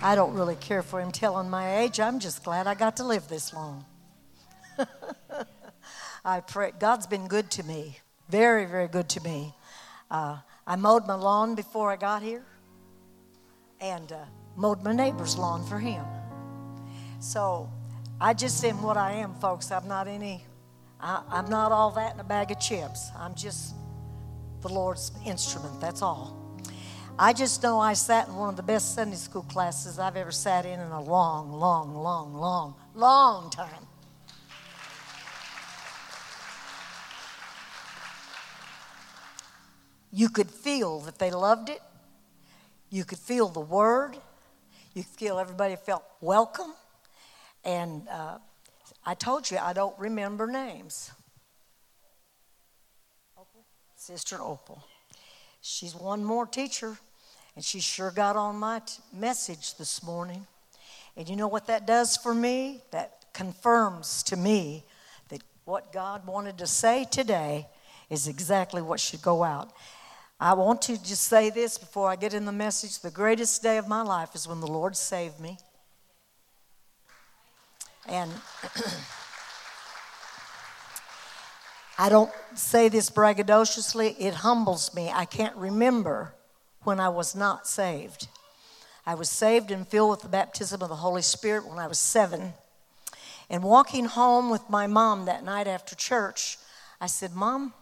I don't really care for him telling my age. I'm just glad I got to live this long. I pray. God's been good to me, very, very good to me. I mowed my lawn before I got here and mowed my neighbor's lawn for him. So I just am what I am, folks. I'm not all that in a bag of chips. I'm just the Lord's instrument, that's all. I just know I sat in one of the best Sunday school classes I've ever sat in a long, long, long, long, long time. You could feel that they loved it. You could feel the word. You could feel everybody felt welcome. And I told you I don't remember names. Opal? Sister Opal. She's one more teacher, and she sure got on my message this morning. And you know what that does for me? That confirms to me that what God wanted to say today is exactly what should go out. I want to just say this before I get in the message. The greatest day of my life is when the Lord saved me. And I don't say this braggadociously. It humbles me. I can't remember when I was not saved. I was saved and filled with the baptism of the Holy Spirit when I was 7. And walking home with my mom that night after church, I said, Mom,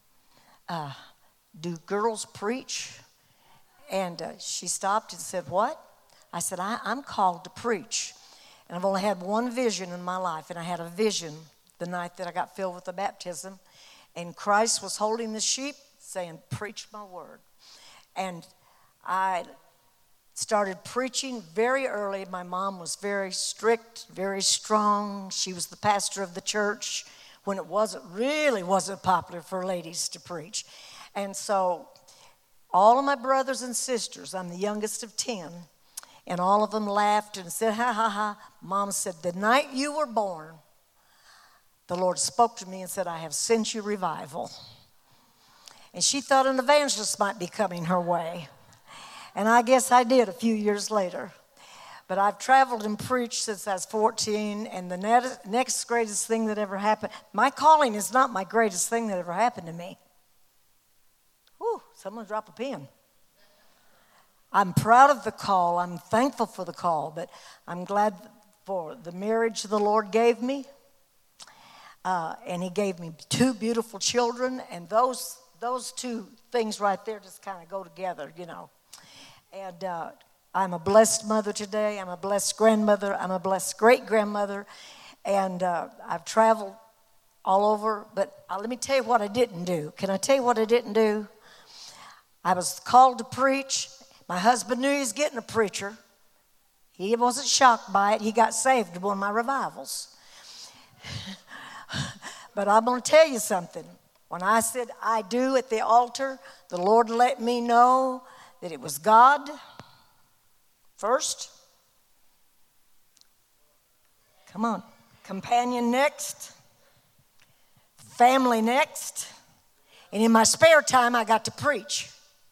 do girls preach? And she stopped and said, what? I said, I'm called to preach. And I've only had one vision in my life, and I had a vision the night that I got filled with the baptism. And Christ was holding the sheep saying, preach my word. And I started preaching very early. My mom was very strict, very strong. She was the pastor of the church when it really wasn't popular for ladies to preach. And so all of my brothers and sisters, I'm the youngest of 10, and all of them laughed and said, ha, ha, ha. Mom said, the night you were born, the Lord spoke to me and said, I have sent you revival. And she thought an evangelist might be coming her way. And I guess I did a few years later. But I've traveled and preached since I was 14, and the next greatest thing that ever happened, my calling is not my greatest thing that ever happened to me. Whew, someone drop a pin. I'm proud of the call. I'm thankful for the call, but I'm glad for the marriage the Lord gave me. And he gave me 2 beautiful children, and those 2 things right there just kind of go together, you know. And I'm a blessed mother today. I'm a blessed grandmother. I'm a blessed great-grandmother. And I've traveled all over, but let me tell you what I didn't do. Can I tell you what I didn't do? I was called to preach. My husband knew he was getting a preacher. He wasn't shocked by it. He got saved at one of my revivals. But I'm going to tell you something. When I said I do at the altar, the Lord let me know that it was God first. Come on. Companion next. Family next. And in my spare time, I got to preach.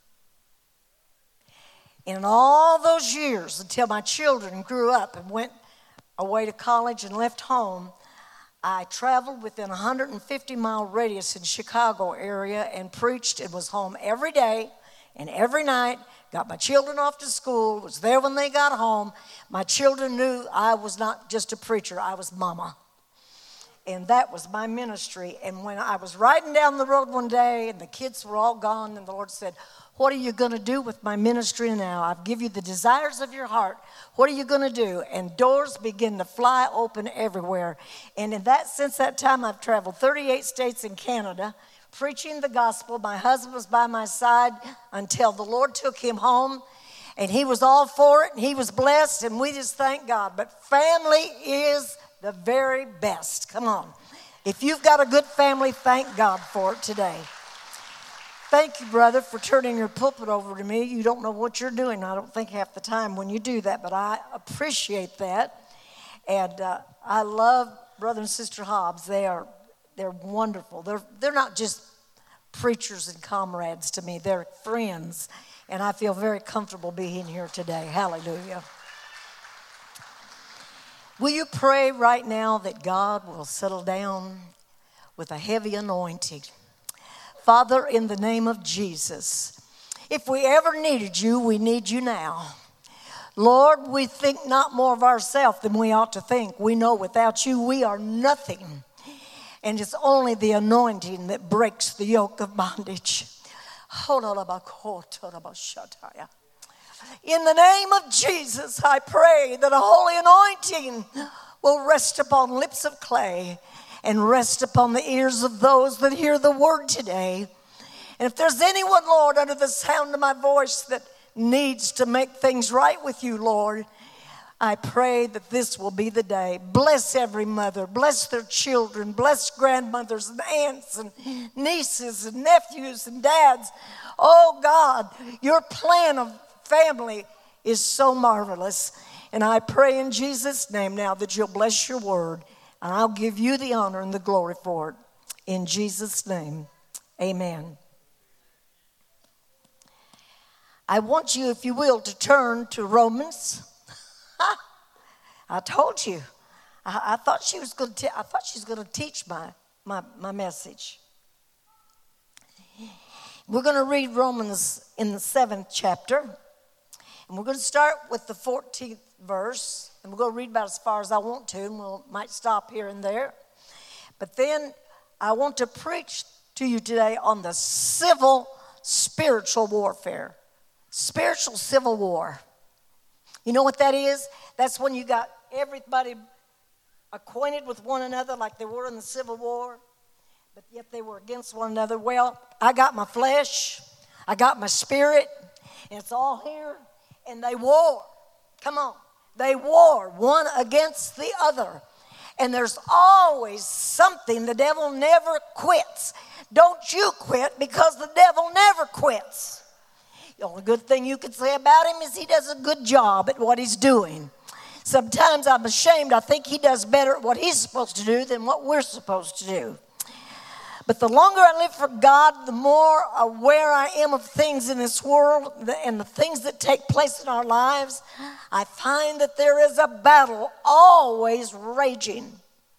In all those years, until my children grew up and went away to college and left home, I traveled within a 150-mile radius in Chicago area and preached and was home every day and every night, got my children off to school, was there when they got home. My children knew I was not just a preacher, I was mama. And that was my ministry. And when I was riding down the road one day and the kids were all gone, and the Lord said, what are you going to do with my ministry now? I've given you the desires of your heart. What are you going to do? And doors begin to fly open everywhere. And since that time, I've traveled 38 states in Canada, preaching the gospel. My husband was by my side until the Lord took him home. And he was all for it, and he was blessed, and we just thank God. But family is the very best. Come on. If you've got a good family, thank God for it today. Thank you, brother, for turning your pulpit over to me. You don't know what you're doing, I don't think, half the time when you do that, but I appreciate that. And I love Brother and Sister Hobbs. They're wonderful. They're not just preachers and comrades to me. They're friends, and I feel very comfortable being here today. Hallelujah. Will you pray right now that God will settle down with a heavy anointing? Father, in the name of Jesus, if we ever needed you, we need you now. Lord, we think not more of ourselves than we ought to think. We know without you we are nothing. And it's only the anointing that breaks the yoke of bondage. In the name of Jesus, I pray that a holy anointing will rest upon lips of clay and rest upon the ears of those that hear the word today. And if there's anyone, Lord, under the sound of my voice that needs to make things right with you, Lord, I pray that this will be the day. Bless every mother. Bless their children. Bless grandmothers and aunts and nieces and nephews and dads. Oh, God, your plan of family is so marvelous. And I pray in Jesus' name now that you'll bless your word. And I'll give you the honor and the glory for it. In Jesus' name, amen. I want you, if you will, to turn to Romans. I told you. I thought she was going to. I thought she was going to teach my message. We're going to read Romans in the 7th chapter, and we're going to start with the 14th verse, and we're going to read about as far as I want to, and we might stop here and there. But then I want to preach to you today on the civil spiritual warfare. Spiritual civil war. You know what that is? That's when you got everybody acquainted with one another like they were in the Civil War, but yet they were against one another. Well, I got my flesh, I got my spirit, and it's all here, and they war. Come on. They war one against the other. And there's always something. The devil never quits. Don't you quit, because the devil never quits. The only good thing you can say about him is he does a good job at what he's doing. Sometimes I'm ashamed. I think he does better at what he's supposed to do than what we're supposed to do. But the longer I live for God, the more aware I am of things in this world and the things that take place in our lives. I find that there is a battle always raging.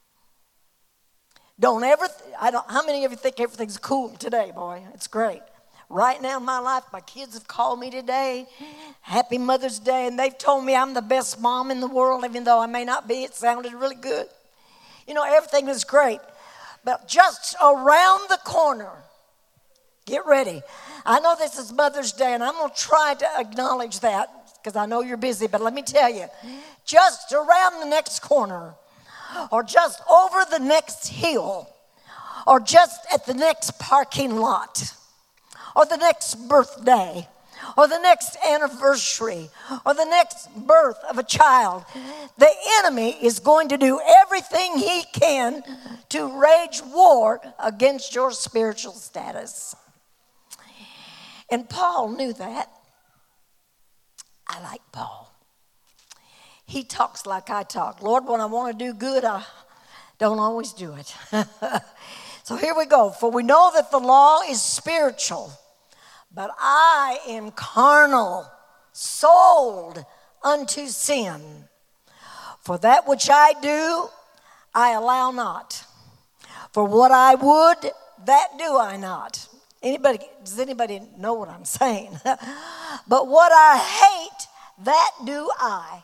How many of you think everything's cool today, boy? It's great. Right now in my life, my kids have called me today. Happy Mother's Day. And they've told me I'm the best mom in the world, even though I may not be. It sounded really good. You know, everything is great. But just around the corner, get ready. I know this is Mother's Day, and I'm going to try to acknowledge that because I know you're busy. But let me tell you, just around the next corner, or just over the next hill, or just at the next parking lot, or the next birthday, or the next anniversary, or the next birth of a child, the enemy is going to do everything he can to rage war against your spiritual status. And Paul knew that. I like Paul. He talks like I talk. Lord, when I want to do good, I don't always do it. So here we go. For we know that the law is spiritual, but I am carnal, sold unto sin. For that which I do, I allow not. For what I would, that do I not. Does anybody know what I'm saying? But what I hate, that do I.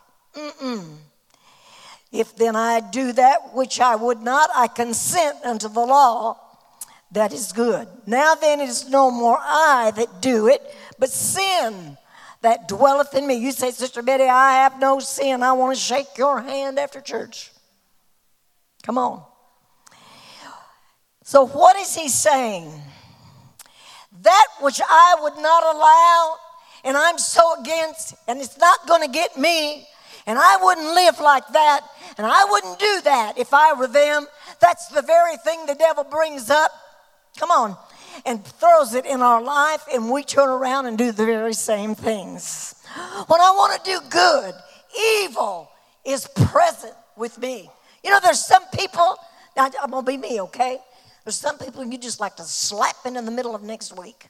If then I do that which I would not, I consent unto the law that is good. Now then it is no more I that do it, but sin that dwelleth in me. You say, Sister Betty, I have no sin. I want to shake your hand after church. Come on. So what is he saying? That which I would not allow, and I'm so against, and it's not going to get me, and I wouldn't live like that, and I wouldn't do that if I were them. That's the very thing the devil brings up. Come on. And throws it in our life, and we turn around and do the very same things. When I want to do good, evil is present with me. You know, there's some people, now I'm going to be me, okay? There's some people you just like to slap into the middle of next week.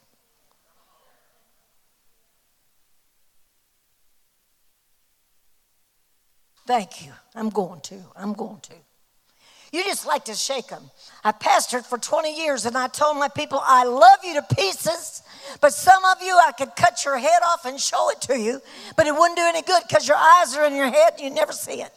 Thank you. I'm going to. You just like to shake them. I pastored for 20 years, and I told my people, I love you to pieces, but some of you, I could cut your head off and show it to you, but it wouldn't do any good because your eyes are in your head and you never see it.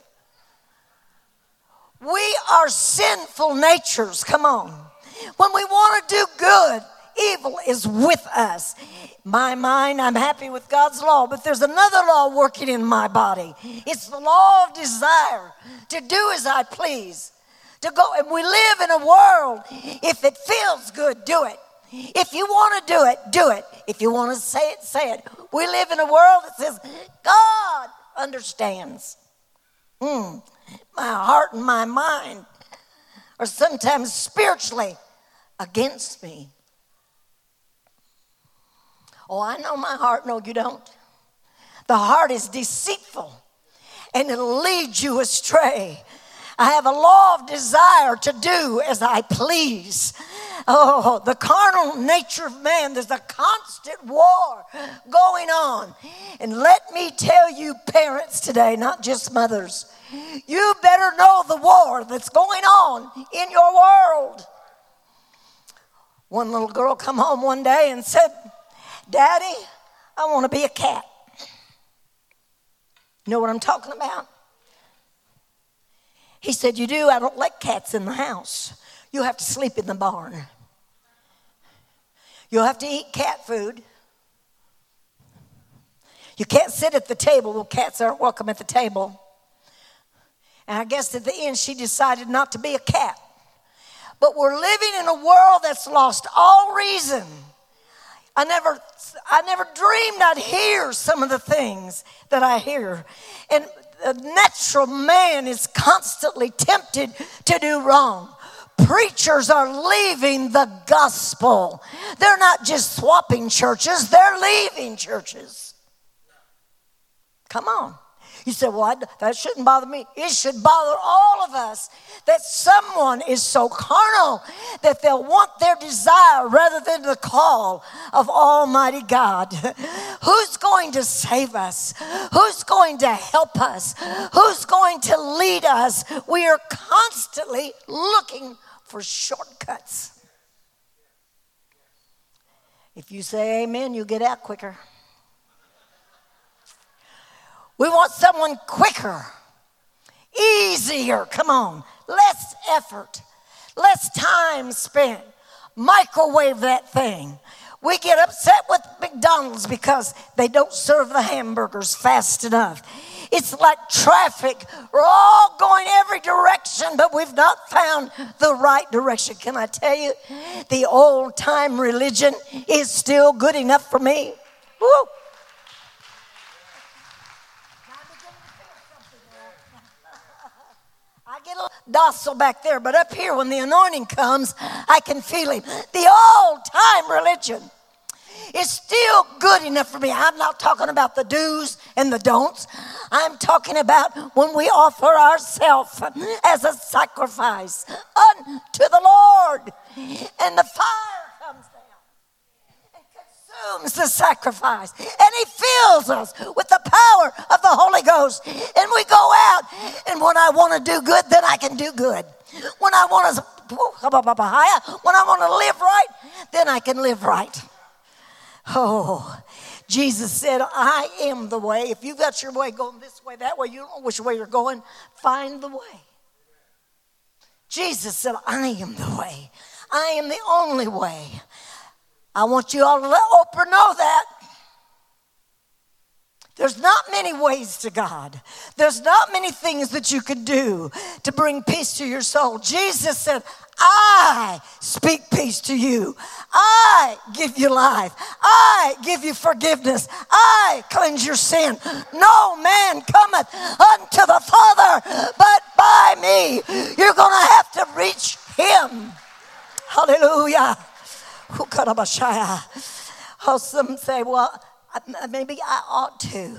We are sinful natures. Come on. When we want to do good, evil is with us. My mind, I'm happy with God's law, but there's another law working in my body. It's the law of desire to do as I please. To go, and we live in a world, if it feels good, do it. If you want to do it, do it. If you want to say it, say it. We live in a world that says, God understands. My heart and my mind are sometimes spiritually against me. Oh, I know my heart. No, you don't. The heart is deceitful, and it'll lead you astray. I have a law of desire to do as I please. Oh, the carnal nature of man, there's a constant war going on. And let me tell you, parents today, not just mothers, you better know the war that's going on in your world. One little girl come home one day and said, Daddy, I want to be a cat. You know what I'm talking about? He said, you do? I don't let cats in the house. You have to sleep in the barn. You'll have to eat cat food. You can't sit at the table. Well, cats aren't welcome at the table. And I guess at the end she decided not to be a cat. But we're living in a world that's lost all reason. I never dreamed I'd hear some of the things that I hear. And the natural man is constantly tempted to do wrong. Preachers are leaving the gospel. They're not just swapping churches, they're leaving churches. Come on. You say, well, that shouldn't bother me. It should bother all of us that someone is so carnal that they'll want their desire rather than the call of Almighty God. Who's going to save us? Who's going to help us? Who's going to lead us? We are constantly looking for shortcuts. If you say amen, you get out quicker. We want someone quicker, easier, come on, less effort, less time spent. Microwave that thing. We get upset with McDonald's because they don't serve the hamburgers fast enough. It's like traffic. We're all going every direction, but we've not found the right direction. Can I tell you, the old-time religion is still good enough for me. Woo! I get a little docile back there, but up here when the anointing comes, I can feel him. The old-time religion is still good enough for me. I'm not talking about the do's and the don'ts. I'm talking about when we offer ourselves as a sacrifice unto the Lord, and the fire comes down and consumes the sacrifice, and he fills us with the power of the Holy Ghost, and we go out, and when I want to do good, then I can do good. When I want to live right, then I can live right. Oh, Jesus said, I am the way. If you've got your way going this way, that way, you don't know which way you're going, find the way. Jesus said, I am the way. I am the only way. I want you all to let Oprah know that. There's not many ways to God. There's not many things that you could do to bring peace to your soul. Jesus said, I speak peace to you. I give you life. I give you forgiveness. I cleanse your sin. No man cometh unto the Father but by me. You're going to have to reach him. Hallelujah. Oh, some say, well, maybe I ought to.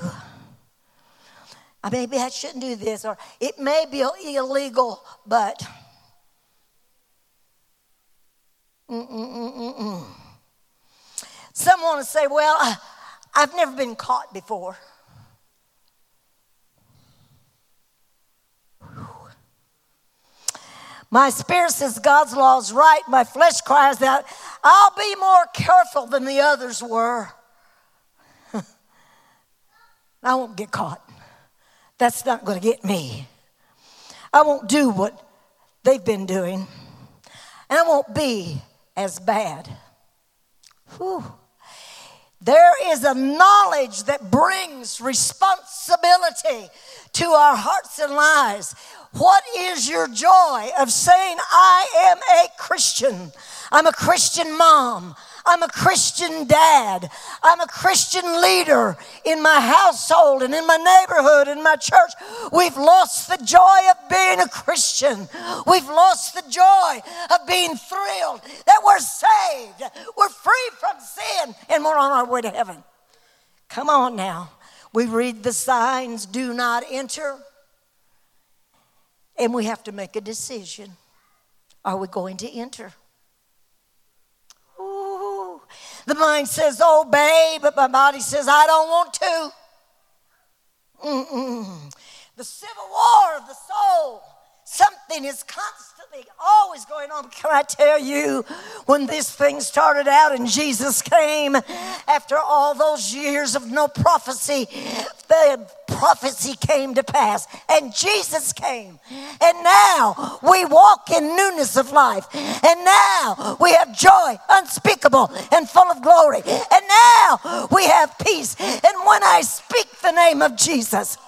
Maybe I shouldn't do this. Or it may be illegal, but... Some want to say, well, I've never been caught before. My spirit says God's law is right. My flesh cries out, I'll be more careful than the others were. I won't get caught. That's not going to get me. I won't do what they've been doing. And I won't be as bad. Whew. There is a knowledge that brings responsibility to our hearts and lives. What is your joy of saying, I am a Christian? I'm a Christian mom. I'm a Christian dad. I'm a Christian leader in my household and in my neighborhood, in my church. We've lost the joy of being a Christian. We've lost the joy of being thrilled that we're saved. We're free from sin and we're on our way to heaven. Come on now. We read the signs, do not enter. And we have to make a decision. Are we going to enter? Ooh. The mind says, obey, but my body says, I don't want to. The civil war of the soul. Something is constantly, always going on. Can I tell you, when this thing started out and Jesus came, after all those years of no prophecy, the prophecy came to pass. And Jesus came. And now we walk in newness of life. And now we have joy unspeakable and full of glory. And now we have peace. And when I speak the name of Jesus,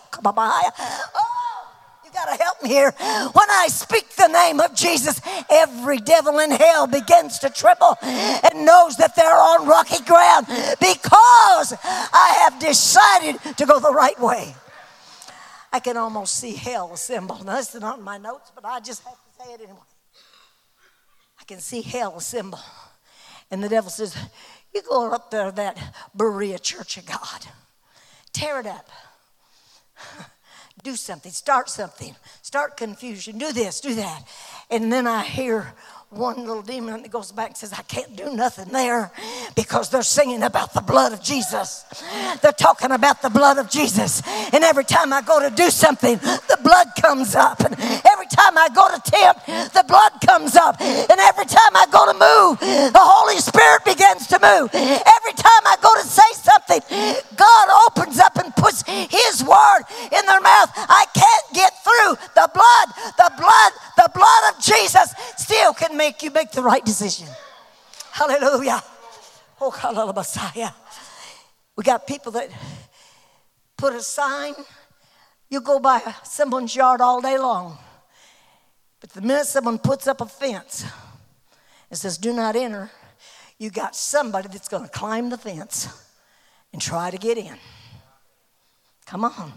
you got to help me here. When I speak the name of Jesus, every devil in hell begins to tremble and knows that they're on rocky ground because I have decided to go the right way. I can almost see hell assemble. Now, this is not in my notes, but I just have to say it anyway. I can see hell assemble. And the devil says, you go up there to that Berea Church of God. Tear it up. Do something, start confusion, do this, do that. And then I hear one little demon that goes back and says, I can't do nothing there because they're singing about the blood of Jesus. They're talking about the blood of Jesus. And every time I go to do something, the blood comes up. And every time I go to tempt, the blood comes up. And every time I go to move, the Holy Spirit begins to move. Every time I go to say something, God opens up and puts His word in their mouth. I can't get through. The blood of Jesus still can make you make the right decision. Hallelujah. Oh, hallelujah, Messiah. We got people that put a sign. You go by someone's yard all day long. But the minute someone puts up a fence and says, do not enter, you got somebody that's going to climb the fence and try to get in. Come on.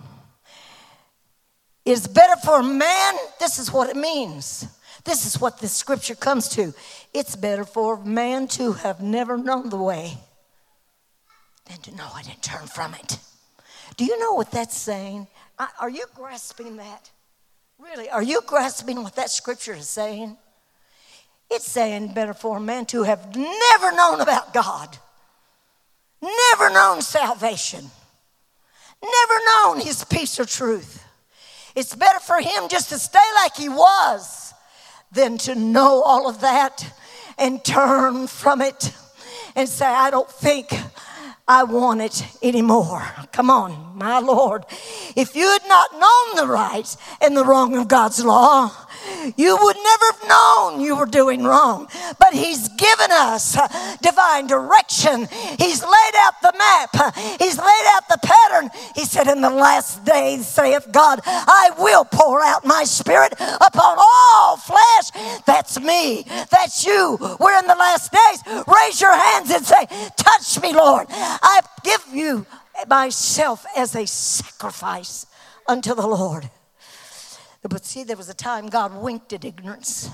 It's better for a man. This is what it means. This is what this scripture comes to. It's better for a man to have never known the way than to know it and turn from it. Do you know what that's saying? Are you grasping that? Really, are you grasping what that scripture is saying? It's saying better for a man to have never known about God, never known salvation, never known His peace or truth. It's better for him just to stay like he was than to know all of that and turn from it and say, I don't think I want it anymore. Come on, my Lord. If you had not known the right and the wrong of God's law, you would never have known you were doing wrong. But He's given us divine direction. He's laid out the map. He's laid out the pattern. He said, in the last days, saith God, I will pour out my Spirit upon all flesh. That's me. That's you. We're in the last days. Raise your hands and say, touch me, Lord. I give you myself as a sacrifice unto the Lord. But see, there was a time God winked at ignorance.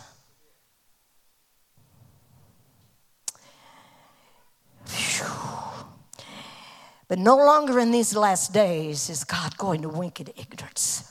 Phew. But no longer in these last days is God going to wink at ignorance.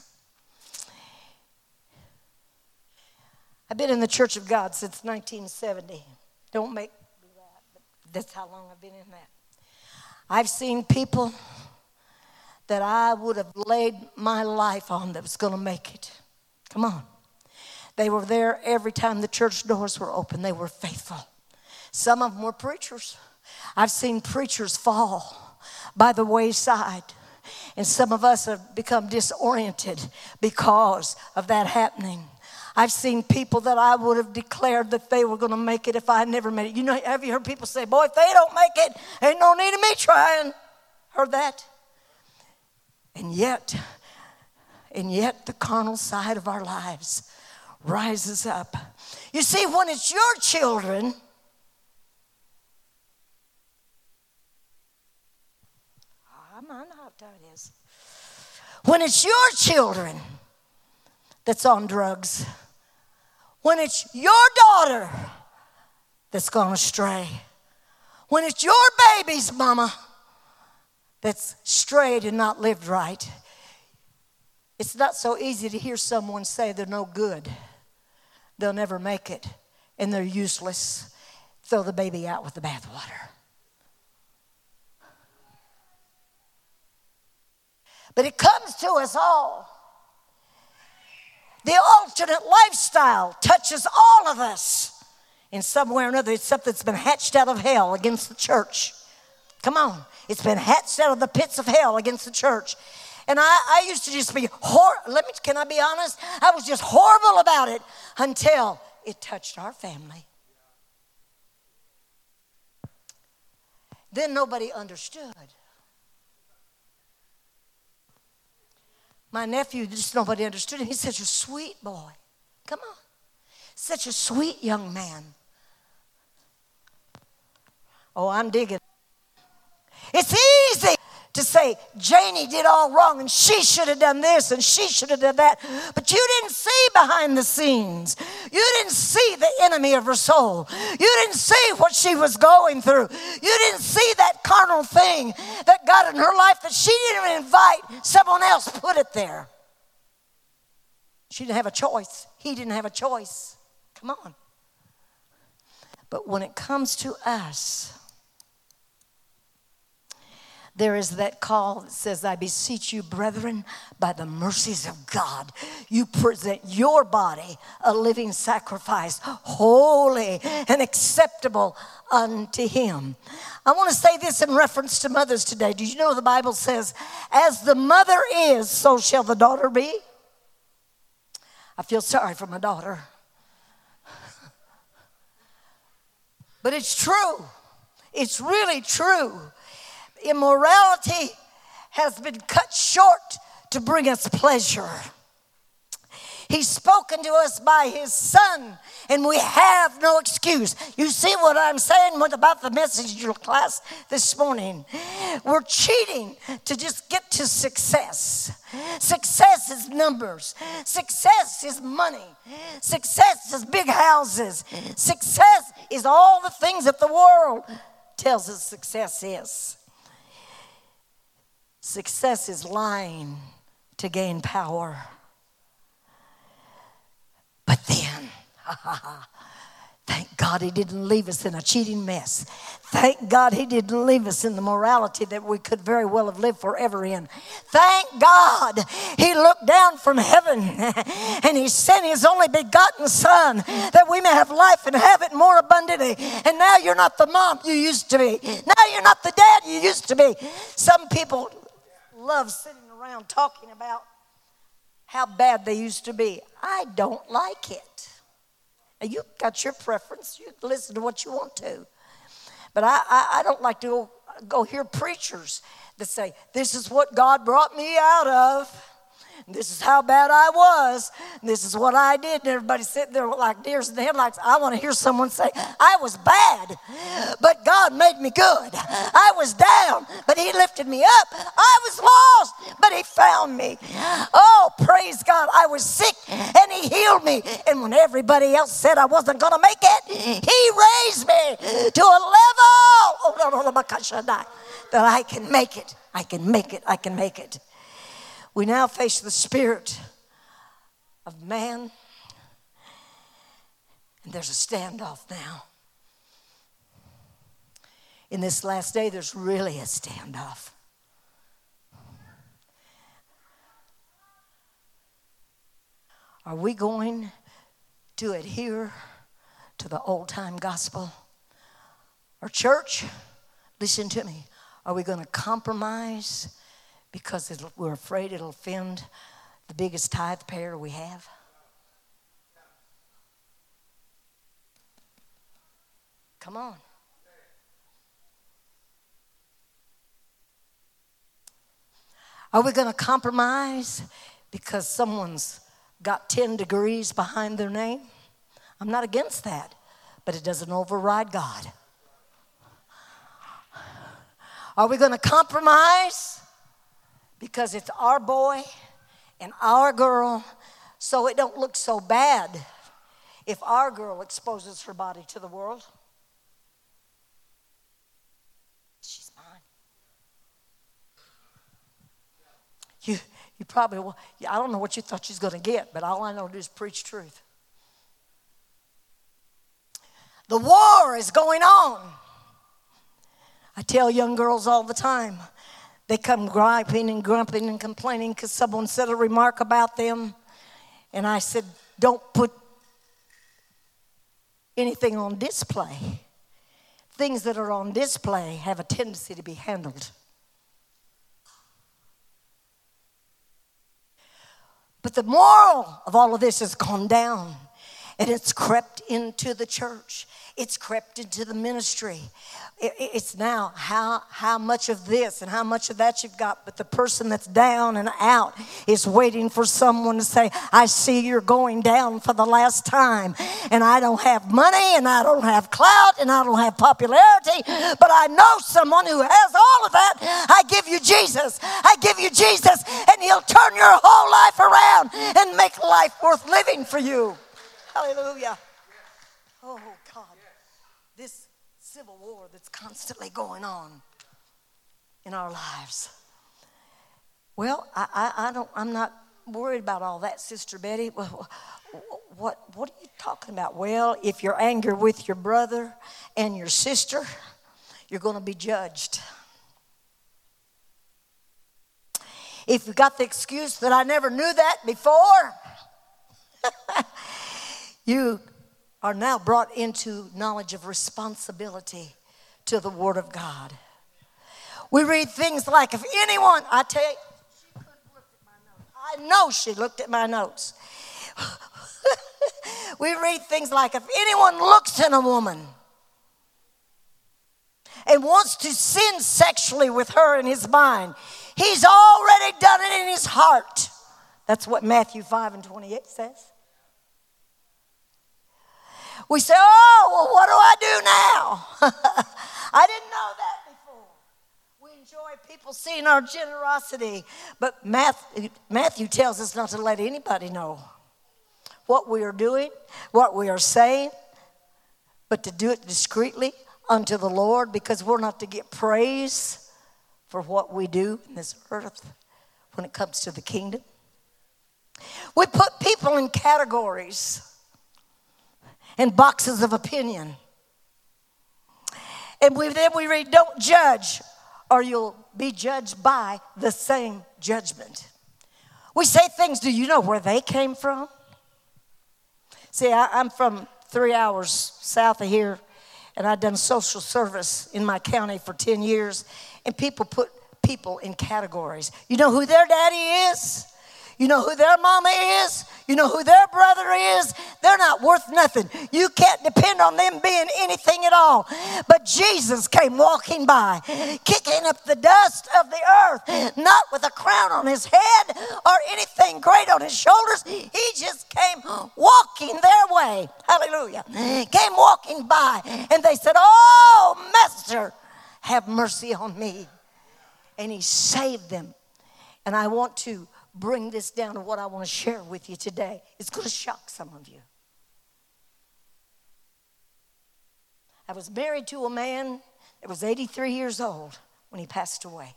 I've been in the Church of God since 1970. Don't make me that, but that's how long I've been in that. I've seen people that I would have laid my life on that was going to make it. Come on. They were there every time the church doors were open. They were faithful. Some of them were preachers. I've seen preachers fall by the wayside. And some of us have become disoriented because of that happening. I've seen people that I would have declared that they were going to make it if I had never made it. You know, have you heard people say, boy, if they don't make it, ain't no need of me trying. Heard that? And yet the carnal side of our lives rises up. You see, when it's your children, I know how time it is. When it's your children that's on drugs, when it's your daughter that's gone astray, when it's your baby's mama that's strayed and not lived right, it's not so easy to hear someone say they're no good. They'll never make it, and they're useless. Throw the baby out with the bathwater. But it comes to us all. The alternate lifestyle touches all of us in some way or another. It's something that's been hatched out of hell against the church. Come on. It's been hatched out of the pits of hell against the church. And I used to just be can I be honest? I was just horrible about it until it touched our family. Then nobody understood. My nephew, just nobody understood him. He's such a sweet boy. Come on. Such a sweet young man. Oh, I'm digging. It's easy to say Janie did all wrong and she should have done this and she should have done that. But you didn't see behind the scenes. You didn't see the enemy of her soul. You didn't see what she was going through. You didn't see that carnal thing that got in her life that she didn't invite. Someone else put it there. She didn't have a choice. He didn't have a choice. Come on. But when it comes to us, there is that call that says, I beseech you, brethren, by the mercies of God, you present your body a living sacrifice, holy and acceptable unto him. I want to say this in reference to mothers today. Do you know the Bible says, as the mother is, so shall the daughter be? I feel sorry for my daughter. But it's true. It's really true. Immorality has been cut short to bring us pleasure. He's spoken to us by his son, and we have no excuse. You see what I'm saying about the message in your class this morning? We're cheating to just get to success. Success is numbers. Success is money. Success is big houses. Success is all the things that the world tells us success is. Success is lying to gain power. But then, thank God he didn't leave us in a cheating mess. Thank God he didn't leave us in the morality that we could very well have lived forever in. Thank God he looked down from heaven and he sent his only begotten son that we may have life and have it more abundantly. And now you're not the mom you used to be. Now you're not the dad you used to be. Some people love sitting around talking about how bad they used to be. I don't like it. Now, you got your preference. You can listen to what you want to. But I don't like to go hear preachers that say, this is what God brought me out of. This is how bad I was. This is what I did. And everybody's sitting there like deers in the headlights. I want to hear someone say, I was bad, but God made me good. I was down, but he lifted me up. I was lost, but he found me. Oh, praise God. I was sick, and he healed me. And when everybody else said I wasn't going to make it, he raised me to a level that I can make it. I can make it. I can make it. We now face the spirit of man, and there's a standoff now. In this last day, there's really a standoff. Are we going to adhere to the old-time gospel? Or church, listen to me, are we going to compromise because we're afraid it'll offend the biggest tithe payer we have? Come on. Are we going to compromise because someone's got 10 degrees behind their name? I'm not against that, but it doesn't override God. Are we going to compromise because it's our boy and our girl, so it don't look so bad if our girl exposes her body to the world? She's mine. You probably, I don't know what you thought she's going to get, but all I know to do is preach truth. The war is going on. I tell young girls all the time, they come griping and grumping and complaining because someone said a remark about them. And I said, don't put anything on display. Things that are on display have a tendency to be handled. But the moral of all of this has gone down, and it's crept into the church. It's crept into the ministry. It's now how much of this and how much of that you've got. But the person that's down and out is waiting for someone to say, I see you're going down for the last time. And I don't have money and I don't have clout and I don't have popularity. But I know someone who has all of that. I give you Jesus. I give you Jesus. And he'll turn your whole life around and make life worth living for you. Hallelujah. Oh, God. This civil war that's constantly going on in our lives. Well, I'm not worried about all that, Sister Betty. What are you talking about? Well, if you're angry with your brother and your sister, you're going to be judged. If you got the excuse that I never knew that before, you are now brought into knowledge of responsibility to the Word of God. We read things like, if anyone, I tell you, she could have looked at my notes. I know she looked at my notes. We read things like, if anyone looks at a woman and wants to sin sexually with her in his mind, he's already done it in his heart. That's what Matthew 5:28 says. We say, oh, well, what do I do now? I didn't know that before. We enjoy people seeing our generosity, but Matthew tells us not to let anybody know what we are doing, what we are saying, but to do it discreetly unto the Lord, because we're not to get praise for what we do in this earth when it comes to the kingdom. We put people in categories and boxes of opinion. And then we read, don't judge, or you'll be judged by the same judgment. We say things, do you know where they came from? See, I'm from 3 hours south of here, and I've done social service in my county for 10 years, and people put people in categories. You know who their daddy is? You know who their mama is? You know who their brother is? They're not worth nothing. You can't depend on them being anything at all. But Jesus came walking by, kicking up the dust of the earth, not with a crown on his head or anything great on his shoulders. He just came walking their way. Hallelujah. Came walking by, and they said, oh, Master, have mercy on me. And he saved them. And I want to bring this down to what I want to share with you today. It's going to shock some of you. I was married to a man that was 83 years old when he passed away.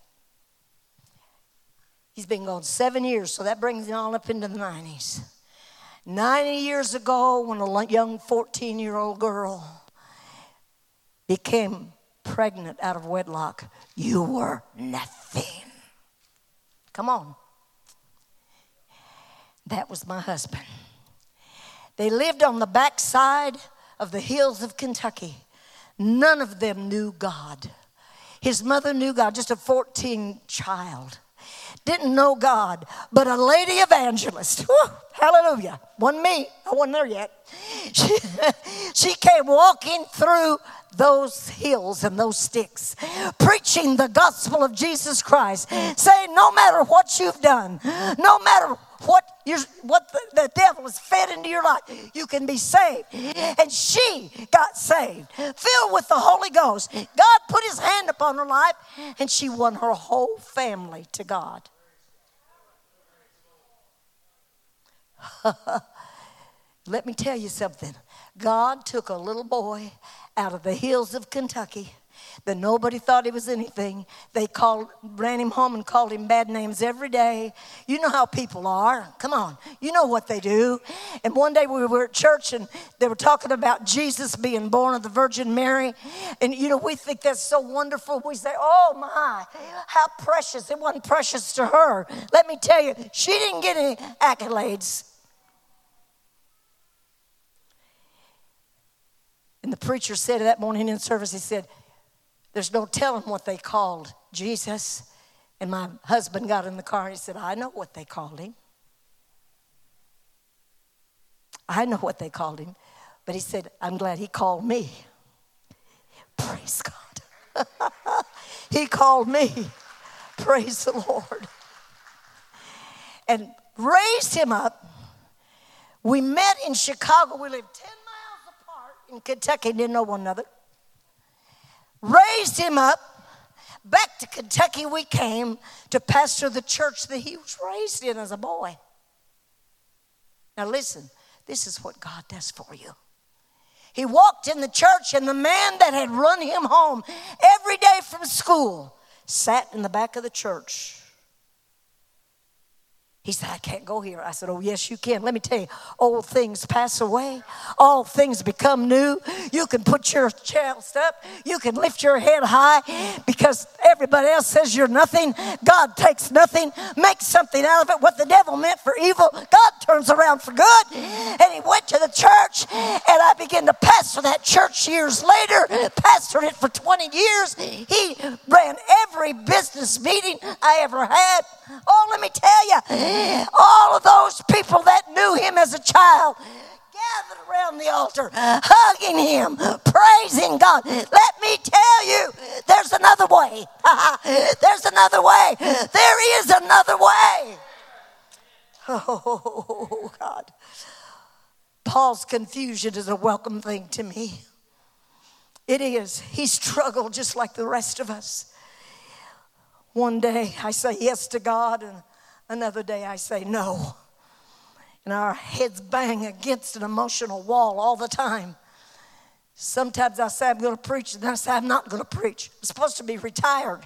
He's been gone 7 years, so that brings him all up into the 90s. 90 years ago, when a young 14-year-old girl became pregnant out of wedlock, you were nothing. Come on. That was my husband. They lived on the backside of the hills of Kentucky. None of them knew God. His mother knew God, just a 14 child. Didn't know God, but a lady evangelist. Whew, hallelujah. Wasn't me. I wasn't there yet. She came walking through those hills and those sticks, preaching the gospel of Jesus Christ, saying no matter what you've done, no matter what the devil has fed into your life, you can be saved. And she got saved, filled with the Holy Ghost. God put his hand upon her life, and she won her whole family to God. Let me tell you something. God took a little boy out of the hills of Kentucky that nobody thought he was anything. They ran him home and called him bad names every day. You know how people are. Come on. You know what they do. And one day we were at church and they were talking about Jesus being born of the Virgin Mary. And, we think that's so wonderful. We say, oh, my, how precious. It wasn't precious to her. Let me tell you, she didn't get any accolades. And the preacher said that morning in service, he said, there's no telling what they called Jesus. And my husband got in the car and he said, I know what they called him. I know what they called him. But he said, I'm glad he called me. Praise God. He called me. Praise the Lord. And raised him up. We met in Chicago. We lived 10 miles apart in Kentucky, didn't know one another. Raised him up. Back to Kentucky we came to pastor the church that he was raised in as a boy. Now listen, this is what God does for you. He walked in the church and the man that had run him home every day from school sat in the back of the church. He said, I can't go here. I said, oh, yes, you can. Let me tell you, old things pass away. All things become new. You can put your chest up. You can lift your head high because everybody else says you're nothing. God takes nothing, makes something out of it. What the devil meant for evil, God turns around for good. And he went to the church, and I began to pastor that church years later. Pastored it for 20 years. He ran every business meeting I ever had. Oh, let me tell you, all of those people that knew him as a child gathered around the altar, hugging him, praising God. Let me tell you, there's another way. There's another way. There is another way. Oh, God. Paul's confusion is a welcome thing to me. It is. He struggled just like the rest of us. One day I say yes to God, and another day I say no. And our heads bang against an emotional wall all the time. Sometimes I say I'm going to preach, and then I say I'm not going to preach. I'm supposed to be retired.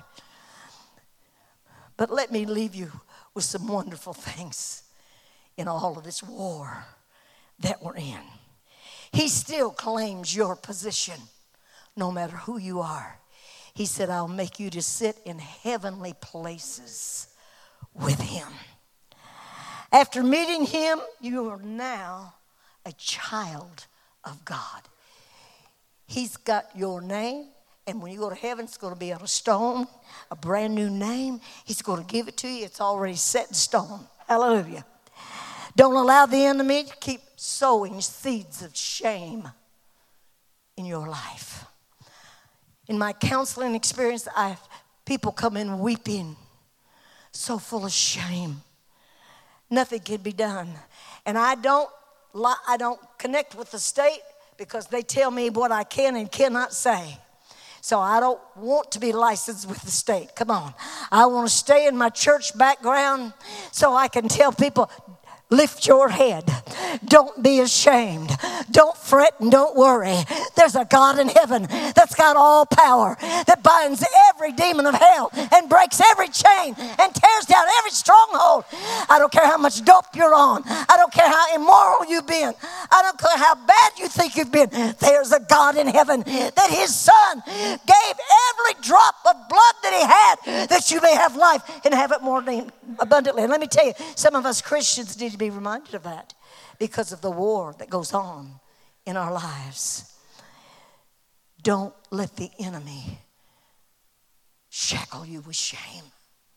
But let me leave you with some wonderful things in all of this war that we're in. He still claims your position, no matter who you are. He said, I'll make you to sit in heavenly places with him. After meeting him, you are now a child of God. He's got your name, and when you go to heaven, it's going to be on a stone, a brand new name. He's going to give it to you. It's already set in stone. Hallelujah. Don't allow the enemy to keep sowing seeds of shame in your life. In my counseling experience, people come in weeping, so full of shame. Nothing can be done. And I don't connect with the state because they tell me what I can and cannot say. So I don't want to be licensed with the state. Come on. I want to stay in my church background so I can tell people, lift your head. Don't be ashamed. Don't fret and don't worry. There's a God in heaven that's got all power, that binds every demon of hell and breaks every chain and tears down every stronghold. I don't care how much dope you're on. I don't care how immoral you've been. I don't care how bad you think you've been. There's a God in heaven that his son gave every drop of blood that he had that you may have life and have it more abundantly. And let me tell you, some of us Christians need to be reminded of that. because of the war that goes on in our lives. Don't let the enemy shackle you with shame.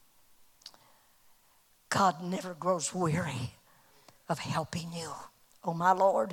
God never grows weary of helping you. Oh, my Lord.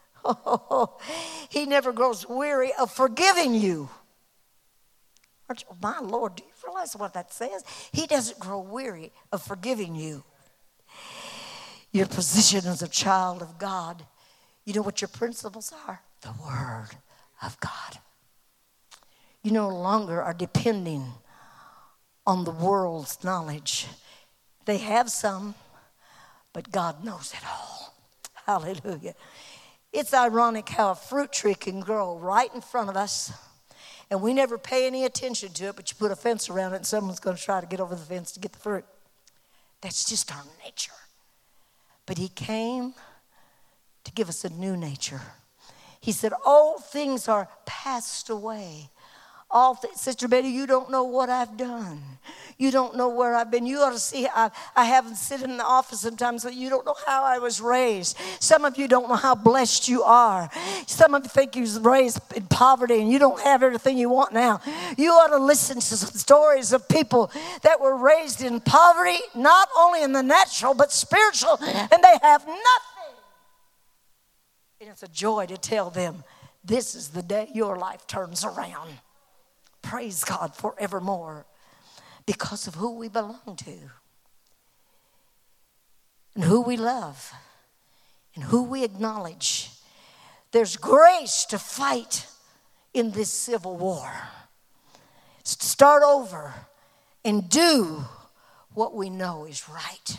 He never grows weary of forgiving you. Oh, my Lord, do you realize what that says? He doesn't grow weary of forgiving you. Your position as a child of God, you know what your principles are? The Word of God. You no longer are depending on the world's knowledge. They have some, but God knows it all. Hallelujah. It's ironic how a fruit tree can grow right in front of us, and we never pay any attention to it, but you put a fence around it, and someone's going to try to get over the fence to get the fruit. That's just our nature. But he came to give us a new nature. He said, all things are passed away. Sister Betty, you don't know what I've done. You don't know where I've been. You ought to see, I haven't sit in the office sometimes, but you don't know how I was raised. Some of you don't know how blessed you are. Some of you think you was raised in poverty and you don't have everything you want now. You ought to listen to some stories of people that were raised in poverty, not only in the natural, but spiritual, and they have nothing. And it's a joy to tell them, this is the day your life turns around. Praise God forevermore because of who we belong to and who we love and who we acknowledge. There's grace to fight in this civil war. Start over and do what we know is right.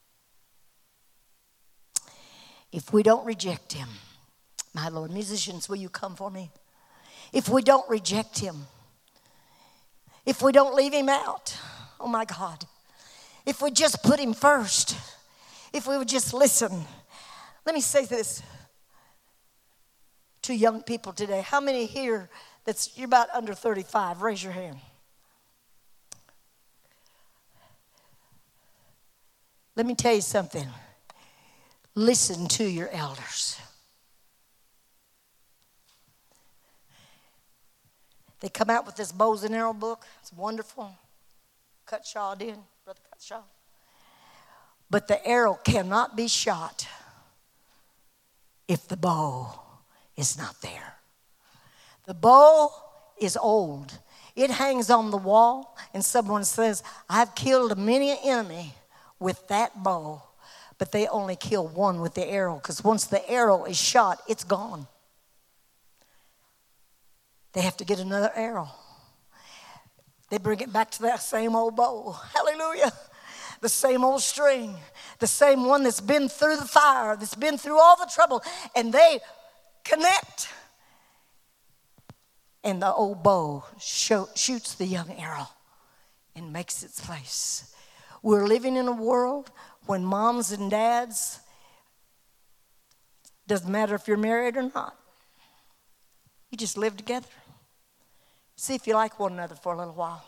If we don't reject him, my Lord, musicians, will you come for me? If we don't reject him, if we don't leave him out, oh my God, if we just put him first, if we would just listen. Let me say this to young people today. How many here you're about under 35? Raise your hand. Let me tell you something. Listen to your elders. They come out with this bows and arrow book. It's wonderful. Cutshaw did, Brother Cutshaw. But the arrow cannot be shot if the bow is not there. The bow is old. It hangs on the wall, and someone says, I've killed many an enemy with that bow, but they only kill one with the arrow, because once the arrow is shot, it's gone. They have to get another arrow. They bring it back to that same old bow. Hallelujah. The same old string. The same one that's been through the fire, that's been through all the trouble. And they connect. And the old bow shoots the young arrow and makes its place. We're living in a world when moms and dads, doesn't matter if you're married or not, you just live together. See if you like one another for a little while.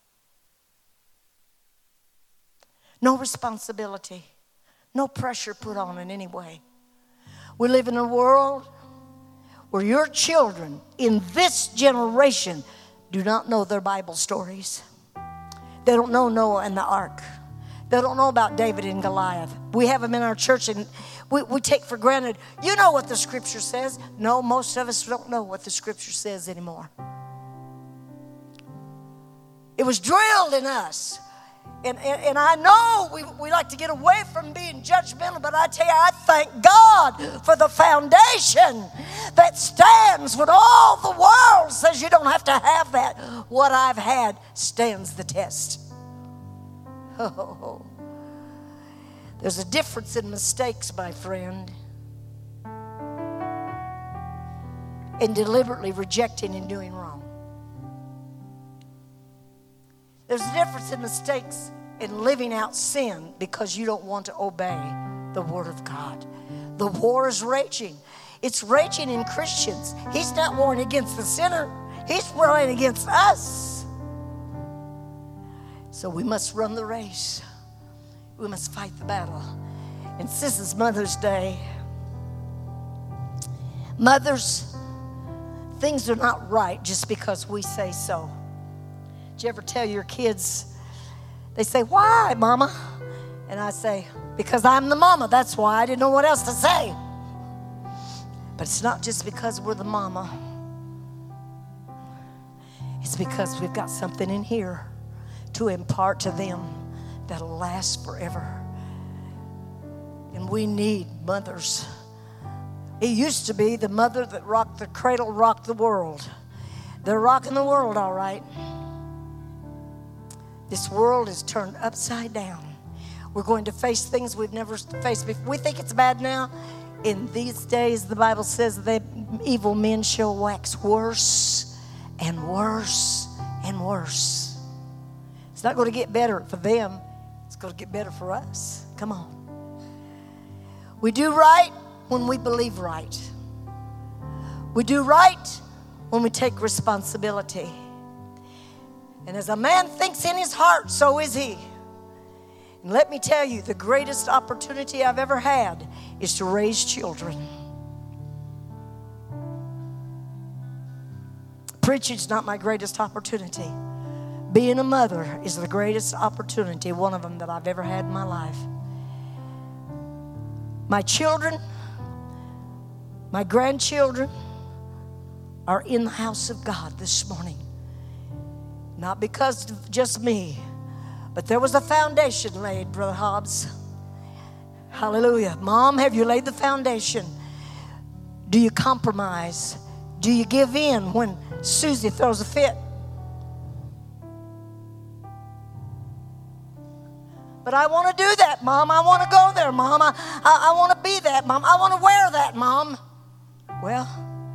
No responsibility. No pressure put on in any way. We live in a world where your children in this generation do not know their Bible stories. They don't know Noah and the ark. They don't know about David and Goliath. We have them in our church and we take for granted, you know what the scripture says. No, most of us don't know what the scripture says anymore. It was drilled in us. And I know we like to get away from being judgmental, but I tell you, I thank God for the foundation that stands when all the world says you don't have to have that. What I've had stands the test. Oh, there's a difference in mistakes, my friend, and deliberately rejecting and doing wrong. There's a difference in mistakes and living out sin because you don't want to obey the Word of God. The war is raging. It's raging in Christians. He's not warring against the sinner. He's warring against us. So we must run the race. We must fight the battle. And this is Mother's Day. Mothers, things are not right just because we say so. Did you ever tell your kids, they say, why, Mama? And I say, because I'm the mama, that's why. I didn't know what else to say. But it's not just because we're the mama. It's because we've got something in here to impart to them that'll last forever. And we need mothers. It used to be the mother that rocked the cradle, rocked the world. They're rocking the world, all right. This world is turned upside down. We're going to face things we've never faced before. We think it's bad now. In these days, the Bible says that evil men shall wax worse and worse and worse. It's not going to get better for them. It's going to get better for us. Come on. We do right when we believe right. We do right when we take responsibility. And as a man thinks in his heart, so is he. And let me tell you, the greatest opportunity I've ever had is to raise children. Preaching's not my greatest opportunity. Being a mother is the greatest opportunity, one of them that I've ever had in my life. My children, my grandchildren are in the house of God this morning. Not because of just me, but there was a foundation laid, Brother Hobbs. Hallelujah. Mom, have you laid the foundation? Do you compromise? Do you give in when Susie throws a fit? But I want to do that, Mom. I want to go there, Mom. I want to be that, Mom. I want to wear that, Mom. Well,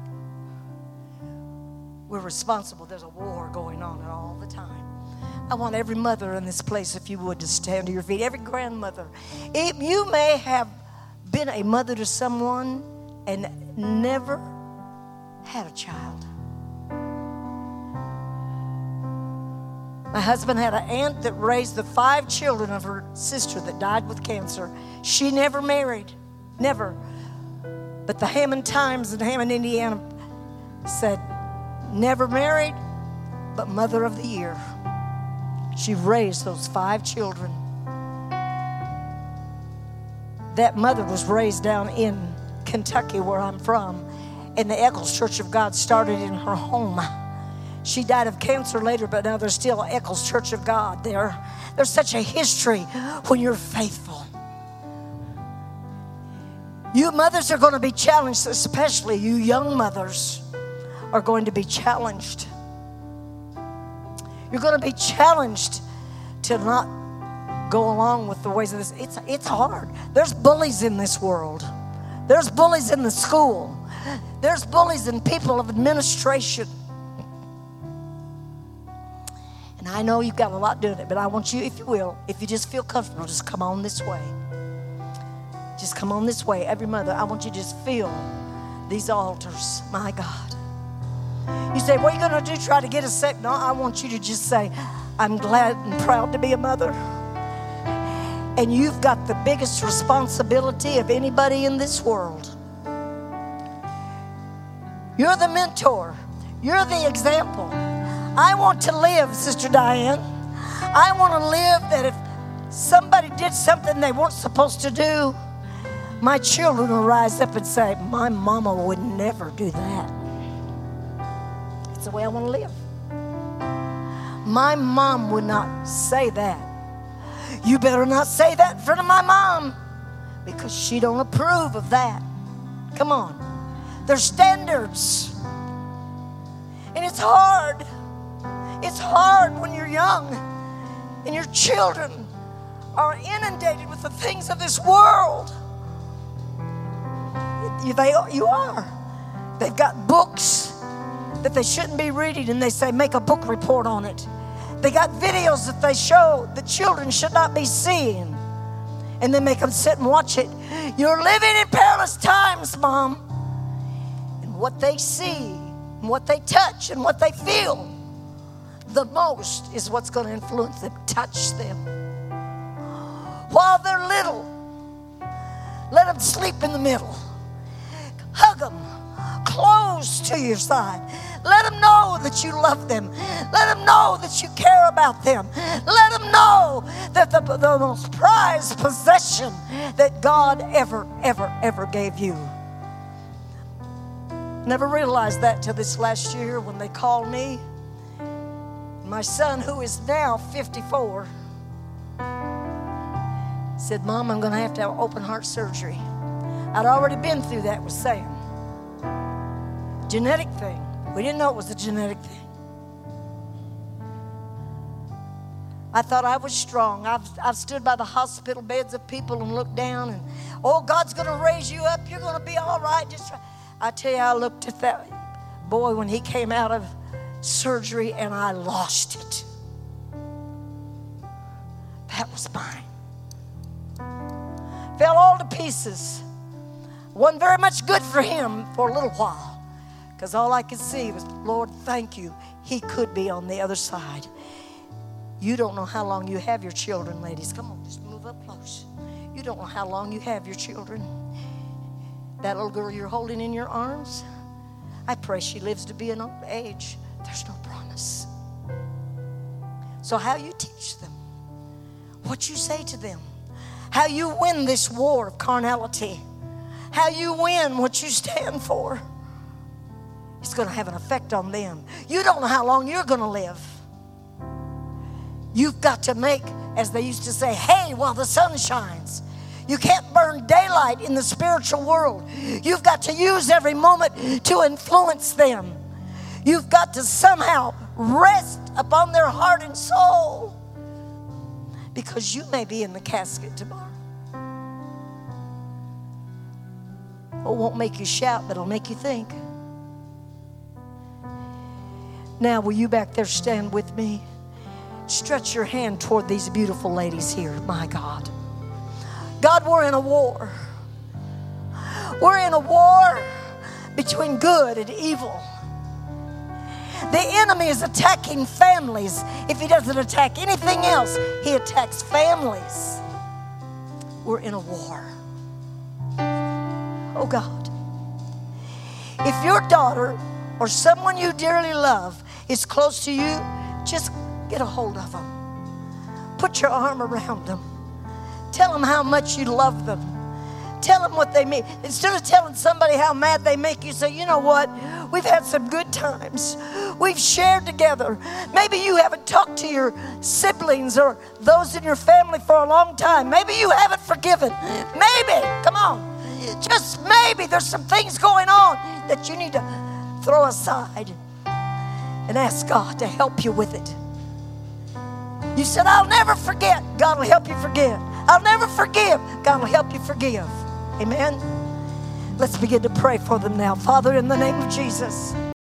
we're responsible. There's a war going on all the time. I want every mother in this place, if you would, to stand to your feet. Every grandmother. If you may have been a mother to someone and never had a child. My husband had an aunt that raised the 5 children of her sister that died with cancer. She never married. Never. But the Hammond Times in Hammond, Indiana said, never married, but mother of the year. She raised those 5 children. That mother was raised down in Kentucky, where I'm from, and the Eccles Church of God started in her home. She died of cancer later, but now there's still Eccles Church of God there. There's such a history when you're faithful. You mothers are going to be challenged, especially you young mothers are going to be challenged. You're going to be challenged to not go along with the ways of this. It's hard. There's bullies in this world. There's bullies in the school. There's bullies in people of administration. And I know you've got a lot doing it, but I want you, if you will, if you just feel comfortable, just come on this way. Just come on this way. Every mother, I want you to just feel these altars. My God. You say, what are you going to do? Try to get a set? No, I want you to just say, I'm glad and proud to be a mother. And you've got the biggest responsibility of anybody in this world. You're the mentor. You're the example. I want to live, Sister Diane. I want to live that if somebody did something they weren't supposed to do, my children will rise up and say, my mama would never do that. It's the way I want to live. My mom would not say that. You better not say that in front of my mom, because she don't approve of that. Come on. There's standards. And it's hard. It's hard when you're young and your children are inundated with the things of this world. You are. They've got books that they shouldn't be reading, and they say, make a book report on it. They got videos that they show that children should not be seeing, and they make them sit and watch it. You're living in perilous times, Mom. And what they see, and what they touch, and what they feel, the most is what's going to influence them, touch them. While they're little, let them sleep in the middle. Hug them. close to your side. Let them know that you love them. Let them know that you care about them. Let them know that the most prized possession that God ever gave you. Never realized that till this last year when they called me. My son, who is now 54, said, Mom, I'm going to have open heart surgery. I'd already been through that with Sam. Genetic thing. We didn't know it was a genetic thing. I thought I was strong. I've stood by the hospital beds of people and looked down and, oh, God's going to raise you up. You're going to be all right. I tell you, I looked at that boy when he came out of surgery and I lost it. That was mine. Fell all to pieces. Wasn't very much good for him for a little while, because all I could see was, Lord, thank you. He could be on the other side. You don't know how long you have your children, ladies. Come on, just move up close. You don't know how long you have your children. That little girl you're holding in your arms, I pray she lives to be an old age. There's no promise. So how you teach them, what you say to them, how you win this war of carnality, how you win what you stand for, it's going to have an effect on them. You don't know how long you're going to live. You've got to make, as they used to say, hay while the sun shines. You can't burn daylight in the spiritual world. You've got to use every moment to influence them. You've got to somehow rest upon their heart and soul, because you may be in the casket tomorrow. It won't make you shout, but it'll make you think. Now, will you back there stand with me? Stretch your hand toward these beautiful ladies here. My God. God, we're in a war. We're in a war between good and evil. The enemy is attacking families. If he doesn't attack anything else, he attacks families. We're in a war. Oh God. If your daughter or someone you dearly love is close to you, just get a hold of them. Put your arm around them. Tell them how much you love them. Tell them what they mean. Instead of telling somebody how mad they make you, say, you know what? We've had some good times. We've shared together. Maybe you haven't talked to your siblings or those in your family for a long time. Maybe you haven't forgiven. Maybe, come on. Just maybe there's some things going on that you need to throw aside and ask God to help you with it. You said, I'll never forget. God will help you forget. I'll never forgive. God will help you forgive. Amen. Let's begin to pray for them now. Father, in the name of Jesus.